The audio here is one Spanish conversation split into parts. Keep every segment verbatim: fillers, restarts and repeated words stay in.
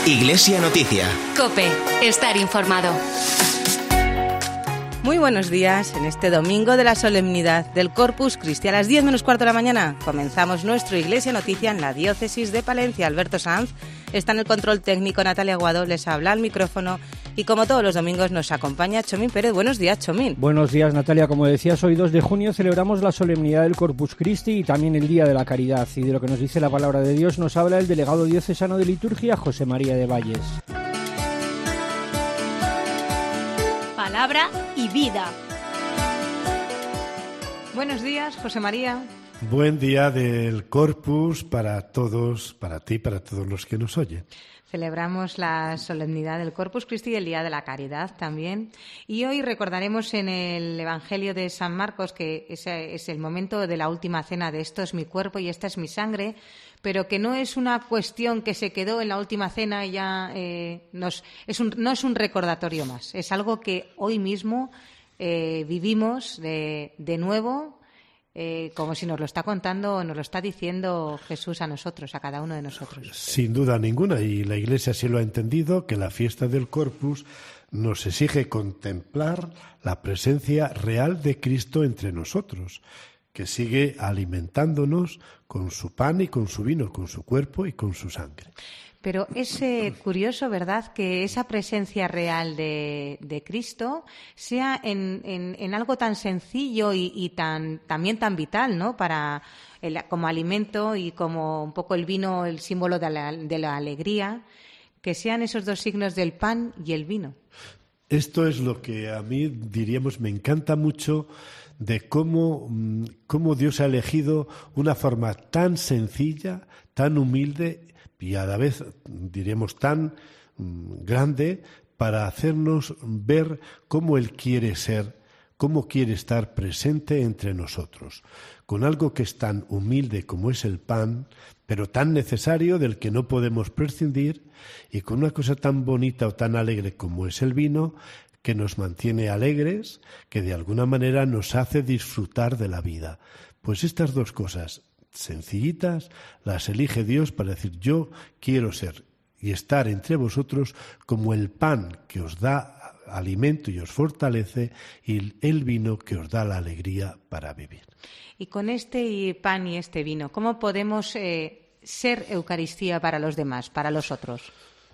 Iglesia Noticia. COPE. Estar informado. Muy buenos días. En este domingo de la solemnidad del Corpus Christi, a las diez menos cuarto de la mañana, comenzamos nuestro Iglesia Noticia en la diócesis de Palencia. Alberto Sanz está en el control técnico, Natalia Aguado les habla al micrófono y como todos los domingos nos acompaña Chomín Pérez. Buenos días, Chomín. Buenos días, Natalia. Como decías, hoy dos de junio celebramos la solemnidad del Corpus Christi y también el Día de la Caridad. Y de lo que nos dice la palabra de Dios nos habla el delegado diocesano de liturgia, José María de Valles. Palabra y vida. Buenos días, José María. Buen día del Corpus para todos, para ti, para todos los que nos oyen. Celebramos la solemnidad del Corpus Christi y el Día de la Caridad también. Y hoy recordaremos en el Evangelio de San Marcos que ese es el momento de la última cena de esto es mi cuerpo y esta es mi sangre, pero que no es una cuestión que se quedó en la última cena y ya eh, nos, es un, no es un recordatorio más. Es algo que hoy mismo eh, vivimos de, de nuevo. Eh, como si nos lo está contando, nos lo está diciendo Jesús a nosotros, a cada uno de nosotros. Sin duda ninguna, y la Iglesia sí lo ha entendido, que la fiesta del Corpus nos exige contemplar la presencia real de Cristo entre nosotros, que sigue alimentándonos con su pan y con su vino, con su cuerpo y con su sangre. Pero es eh, curioso, ¿verdad?, que esa presencia real de, de Cristo sea en, en, en algo tan sencillo y, y tan también tan vital, ¿no?, para el, como alimento y como un poco el vino, el símbolo de la, de la alegría, que sean esos dos signos del pan y el vino. Esto es lo que a mí, diríamos, me encanta mucho de cómo, cómo Dios ha elegido una forma tan sencilla, tan humilde y a la vez, diríamos, tan grande para hacernos ver cómo Él quiere ser, cómo quiere estar presente entre nosotros, con algo que es tan humilde como es el pan, pero tan necesario, del que no podemos prescindir, y con una cosa tan bonita o tan alegre como es el vino, que nos mantiene alegres, que de alguna manera nos hace disfrutar de la vida. Pues estas dos cosas sencillitas las elige Dios para decir: yo quiero ser y estar entre vosotros como el pan que os da alimento y os fortalece, y el vino que os da la alegría para vivir. Y con este pan y este vino, ¿cómo podemos eh, ser Eucaristía para los demás, para los otros?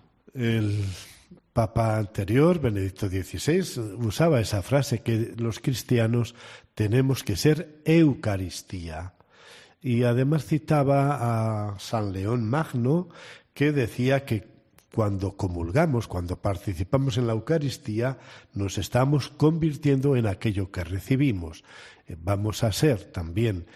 El Papa anterior, Benedicto dieciséis, usaba esa frase que los cristianos tenemos que ser Eucaristía. Y además citaba a San León Magno, que decía que cuando comulgamos, cuando participamos en la Eucaristía, nos estamos convirtiendo en aquello que recibimos. Vamos a ser también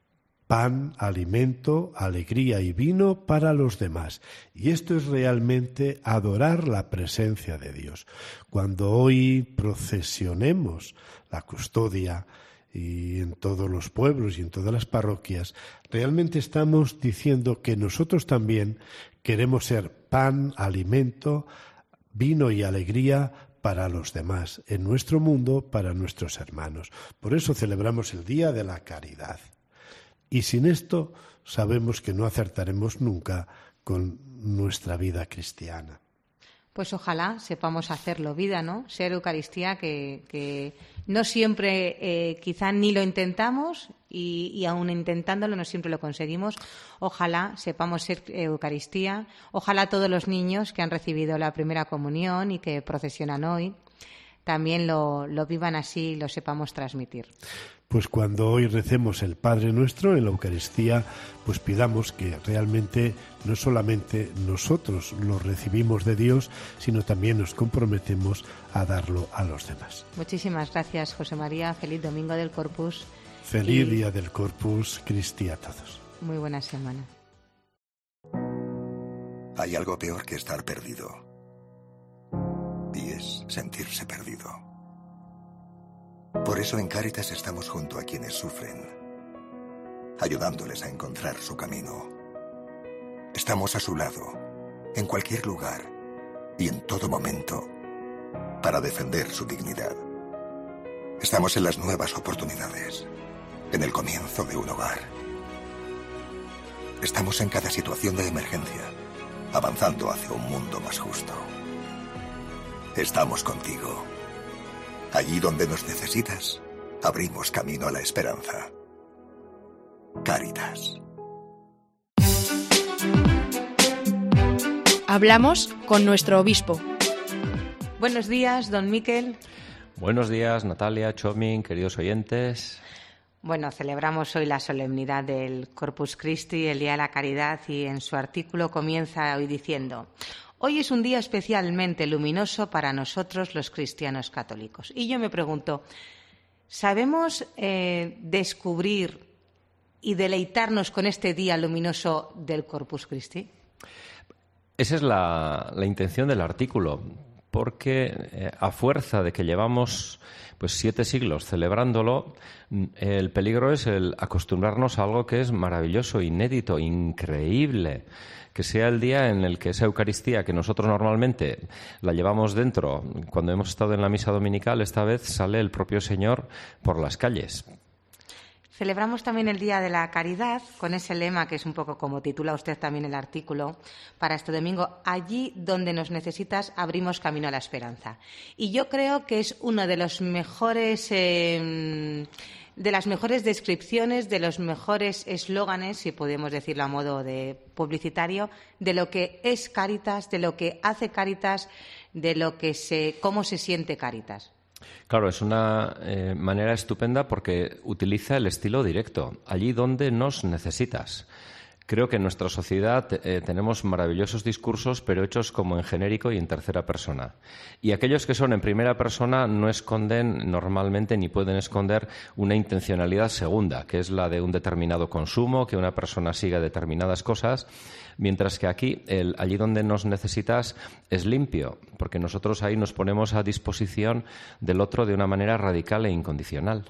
pan, alimento, alegría y vino para los demás. Y esto es realmente adorar la presencia de Dios. Cuando hoy procesionemos la custodia y en todos los pueblos y en todas las parroquias, realmente estamos diciendo que nosotros también queremos ser pan, alimento, vino y alegría para los demás, en nuestro mundo, para nuestros hermanos. Por eso celebramos el Día de la Caridad. Y sin esto sabemos que no acertaremos nunca con nuestra vida cristiana. Pues ojalá sepamos hacerlo vida, ¿no? Ser Eucaristía, que, que no siempre, eh, quizá ni lo intentamos y, y aun intentándolo no siempre lo conseguimos. Ojalá sepamos ser Eucaristía. Ojalá todos los niños que han recibido la primera comunión y que procesionan hoy también lo, lo vivan así y lo sepamos transmitir. Pues cuando hoy recemos el Padre Nuestro en la Eucaristía, pues pidamos que realmente no solamente nosotros lo recibimos de Dios, sino también nos comprometemos a darlo a los demás. Muchísimas gracias, José María. Feliz Domingo del Corpus. Feliz y... Día del Corpus Christi a todos. Muy buena semana. Hay algo peor que estar perdido, y es sentirse perdido. Por eso en Cáritas estamos junto a quienes sufren, ayudándoles a encontrar su camino. Estamos a su lado, en cualquier lugar y en todo momento, para defender su dignidad. Estamos en las nuevas oportunidades, en el comienzo de un hogar. Estamos en cada situación de emergencia, avanzando hacia un mundo más justo. Estamos contigo. Allí donde nos necesitas, abrimos camino a la esperanza. Cáritas. Hablamos con nuestro obispo. Buenos días, don Miquel. Buenos días, Natalia, Chomin, queridos oyentes. Bueno, celebramos hoy la solemnidad del Corpus Christi, el Día de la Caridad, y en su artículo comienza hoy diciendo: hoy es un día especialmente luminoso para nosotros los cristianos católicos. Y yo me pregunto, ¿sabemos eh, descubrir y deleitarnos con este día luminoso del Corpus Christi? Esa es la, la intención del artículo, porque eh, a fuerza de que llevamos pues siete siglos celebrándolo, el peligro es el acostumbrarnos a algo que es maravilloso, inédito, increíble. Que sea el día en el que esa Eucaristía que nosotros normalmente la llevamos dentro, cuando hemos estado en la misa dominical, esta vez sale el propio Señor por las calles. Celebramos también el Día de la Caridad con ese lema que es un poco como titula usted también el artículo para este domingo: allí donde nos necesitas, abrimos camino a la esperanza. Y yo creo que es uno de los mejores, eh, de las mejores descripciones, de los mejores eslóganes, si podemos decirlo a modo de publicitario, de lo que es Cáritas, de lo que hace Cáritas, de lo que se, cómo se siente Cáritas. Claro, es una eh, manera estupenda porque utiliza el estilo directo, allí donde nos necesitas. Creo que en nuestra sociedad eh, tenemos maravillosos discursos, pero hechos como en genérico y en tercera persona. Y aquellos que son en primera persona no esconden normalmente ni pueden esconder una intencionalidad segunda, que es la de un determinado consumo, que una persona siga determinadas cosas, mientras que aquí, el, allí donde nos necesitas, es limpio, porque nosotros ahí nos ponemos a disposición del otro de una manera radical e incondicional.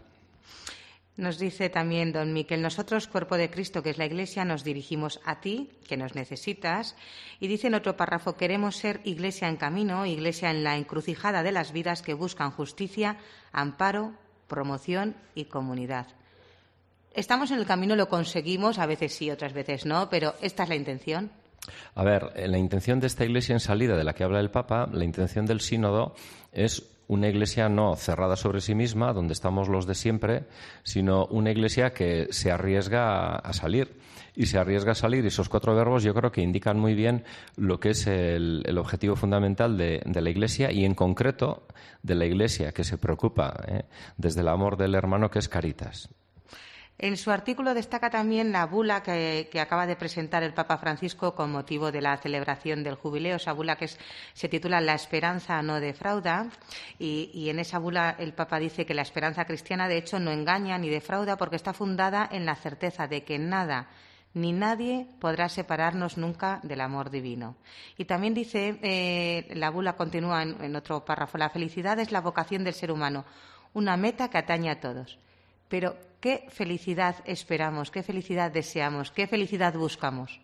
Nos dice también don Miquel: nosotros, cuerpo de Cristo, que es la Iglesia, nos dirigimos a ti, que nos necesitas. Y dice en otro párrafo: queremos ser Iglesia en camino, Iglesia en la encrucijada de las vidas que buscan justicia, amparo, promoción y comunidad. Estamos en el camino, lo conseguimos, a veces sí, otras veces no, pero esta es la intención. A ver, la intención de esta Iglesia en salida de la que habla el Papa, la intención del sínodo es una Iglesia no cerrada sobre sí misma, donde estamos los de siempre, sino una Iglesia que se arriesga a salir. Y se arriesga a salir, y esos cuatro verbos yo creo que indican muy bien lo que es el, el objetivo fundamental de, de la Iglesia, y en concreto de la Iglesia que se preocupa eh, desde el amor del hermano, que es Cáritas. En su artículo destaca también la bula que, que acaba de presentar el Papa Francisco con motivo de la celebración del jubileo, esa bula que es, se titula La esperanza no defrauda, y, y en esa bula el Papa dice que la esperanza cristiana de hecho no engaña ni defrauda, porque está fundada en la certeza de que nada ni nadie podrá separarnos nunca del amor divino. Y también dice, eh, la bula continúa en, en otro párrafo: la felicidad es la vocación del ser humano, una meta que atañe a todos. Pero, ¿qué felicidad esperamos? ¿Qué felicidad deseamos? ¿Qué felicidad buscamos?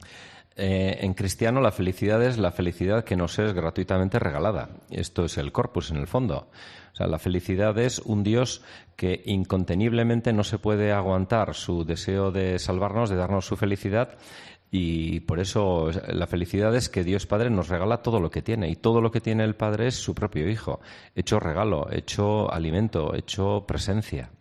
Eh, en cristiano la felicidad es la felicidad que nos es gratuitamente regalada. Esto es el corpus en el fondo. O sea, la felicidad es un Dios que inconteniblemente no se puede aguantar su deseo de salvarnos, de darnos su felicidad, y por eso la felicidad es que Dios Padre nos regala todo lo que tiene, y todo lo que tiene el Padre es su propio Hijo, hecho regalo, hecho alimento, hecho presencia.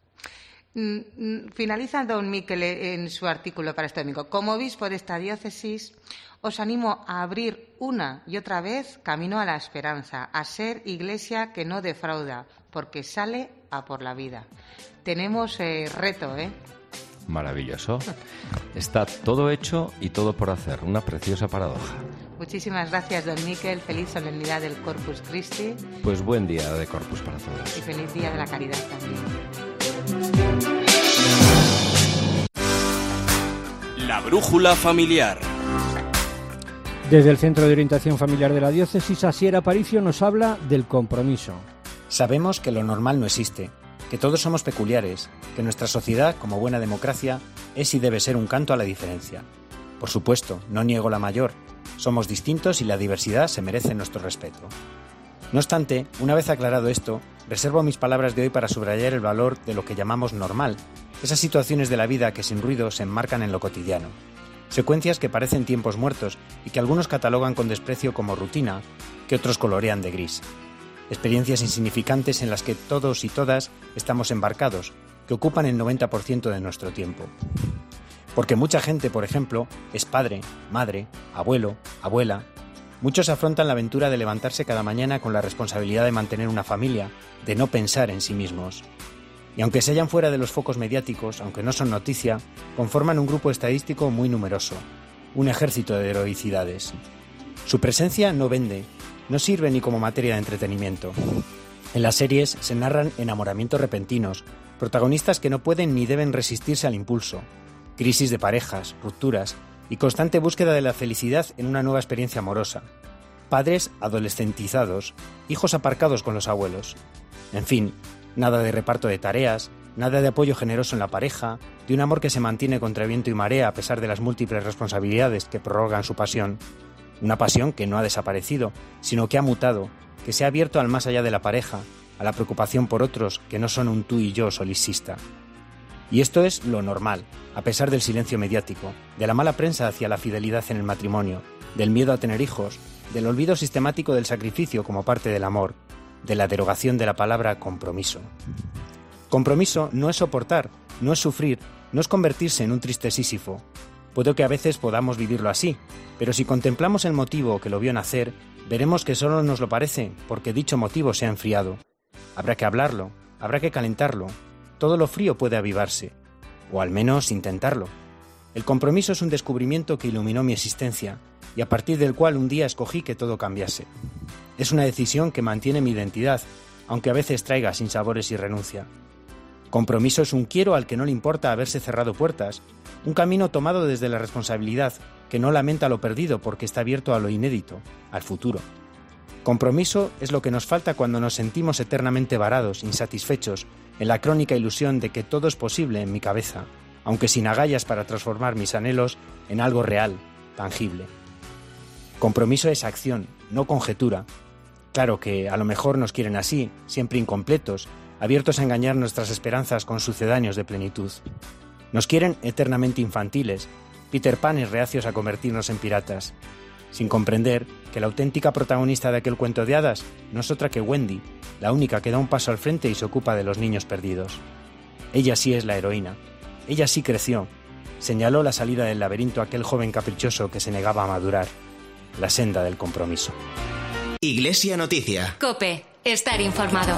Finaliza don Miquel en su artículo para este domingo: como obispo de esta diócesis, os animo a abrir una y otra vez camino a la esperanza, a ser Iglesia que no defrauda, porque sale a por la vida. Tenemos eh, reto, ¿eh? Maravilloso. Está todo hecho y todo por hacer. Una preciosa paradoja. Muchísimas gracias, don Miquel. Feliz solemnidad del Corpus Christi. Pues buen día de Corpus para todos. Y feliz Día de la Caridad también. La brújula familiar. Desde el Centro de Orientación Familiar de la Diócesis, Asier Aparicio nos habla del compromiso. Sabemos que lo normal no existe, que todos somos peculiares, que nuestra sociedad, como buena democracia, es y debe ser un canto a la diferencia. Por supuesto, no niego la mayor. Somos distintos y la diversidad se merece nuestro respeto. No obstante, una vez aclarado esto, reservo mis palabras de hoy para subrayar el valor de lo que llamamos normal, esas situaciones de la vida que sin ruido se enmarcan en lo cotidiano. secuencias que parecen tiempos muertos y que algunos catalogan con desprecio como rutina, que otros colorean de gris. Experiencias insignificantes en las que todos y todas estamos embarcados, que ocupan el noventa por ciento de nuestro tiempo. Porque mucha gente, por ejemplo, es padre, madre, abuelo, abuela. Muchos afrontan la aventura de levantarse cada mañana con la responsabilidad de mantener una familia, de no pensar en sí mismos. Y aunque se hallan fuera de los focos mediáticos, aunque no son noticia, conforman un grupo estadístico muy numeroso, un ejército de heroicidades. Su presencia no vende, no sirve ni como materia de entretenimiento. En las series se narran enamoramientos repentinos, protagonistas que no pueden ni deben resistirse al impulso, crisis de parejas, rupturas y constante búsqueda de la felicidad en una nueva experiencia amorosa, padres adolescentizados, hijos aparcados con los abuelos. En fin, nada de reparto de tareas, nada de apoyo generoso en la pareja, de un amor que se mantiene contra viento y marea a pesar de las múltiples responsabilidades que prorrogan su pasión. Una pasión que no ha desaparecido, sino que ha mutado, que se ha abierto al más allá de la pareja, a la preocupación por otros que no son un tú y yo solipsista. Y esto es lo normal, a pesar del silencio mediático, de la mala prensa hacia la fidelidad en el matrimonio, del miedo a tener hijos, del olvido sistemático del sacrificio como parte del amor, de la derogación de la palabra compromiso. Compromiso no es soportar, no es sufrir, no es convertirse en un triste Sísifo. Puede que a veces podamos vivirlo así, pero si contemplamos el motivo que lo vio nacer, veremos que solo nos lo parece porque dicho motivo se ha enfriado. Habrá que hablarlo, habrá que calentarlo. Todo lo frío puede avivarse, o al menos intentarlo. El compromiso es un descubrimiento que iluminó mi existencia y a partir del cual un día escogí que todo cambiase. Es una decisión que mantiene mi identidad, aunque a veces traiga sinsabores y renuncia. Compromiso es un quiero al que no le importa haberse cerrado puertas, un camino tomado desde la responsabilidad que no lamenta lo perdido porque está abierto a lo inédito, al futuro. Compromiso es lo que nos falta cuando nos sentimos eternamente varados, insatisfechos, en la crónica ilusión de que todo es posible en mi cabeza, aunque sin agallas para transformar mis anhelos en algo real, tangible. Compromiso es acción, no conjetura. Claro que a lo mejor nos quieren así, siempre incompletos, abiertos a engañar nuestras esperanzas con sucedáneos de plenitud. Nos quieren eternamente infantiles, Peter Panes reacios a convertirnos en piratas, sin comprender que la auténtica protagonista de aquel cuento de hadas no es otra que Wendy, la única que da un paso al frente y se ocupa de los niños perdidos. Ella sí es la heroína, ella sí creció, señaló la salida del laberinto a aquel joven caprichoso que se negaba a madurar, la senda del compromiso. Iglesia Noticia. COPE, estar informado.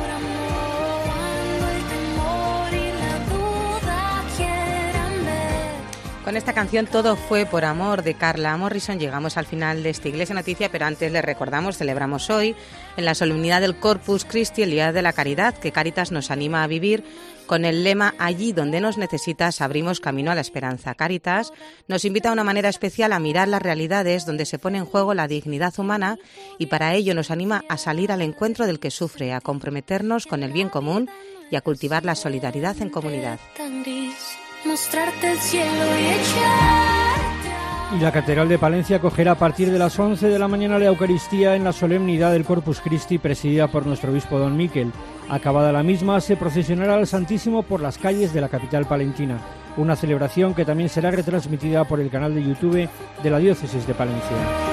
Con esta canción Todo fue por amor de Carla Morrison llegamos al final de esta Iglesia Noticia, pero antes les recordamos, celebramos hoy en la solemnidad del Corpus Christi el Día de la Caridad, que Cáritas nos anima a vivir con el lema allí donde nos necesitas abrimos camino a la esperanza. Cáritas nos invita de una manera especial a mirar las realidades donde se pone en juego la dignidad humana y para ello nos anima a salir al encuentro del que sufre, a comprometernos con el bien común y a cultivar la solidaridad en comunidad. Mostrarte el cielo y echarte. Y la Catedral de Palencia acogerá a partir de las once de la mañana la Eucaristía en la solemnidad del Corpus Christi presidida por nuestro obispo don Miquel. Acabada la misma, se procesionará al Santísimo por las calles de la capital palentina. Una celebración que también será retransmitida por el canal de YouTube de la Diócesis de Palencia.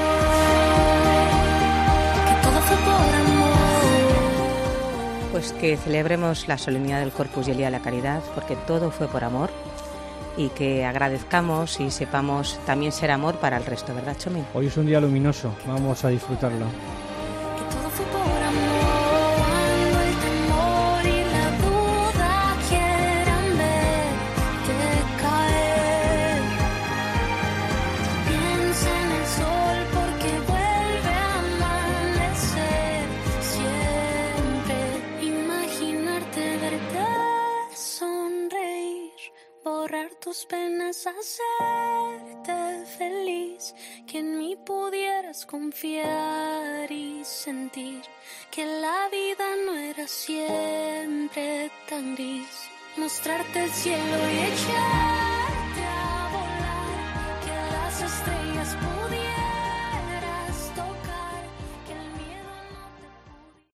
Pues que celebremos la solemnidad del Corpus y el Día de la Caridad, porque todo fue por amor, y que agradezcamos y sepamos también ser amor para el resto, ¿verdad, Chomín? Hoy es un día luminoso, vamos a disfrutarlo. Que todo fue por amor, cuando el temor y la duda quieran verte caer. Piensa en el sol porque vuelve a amanecer siempre. Imaginarte verte sonreír, borrar tus penas, hacerte feliz, que en mí pudieras confiar y sentir que la vida no era siempre tan gris, mostrarte el cielo y echar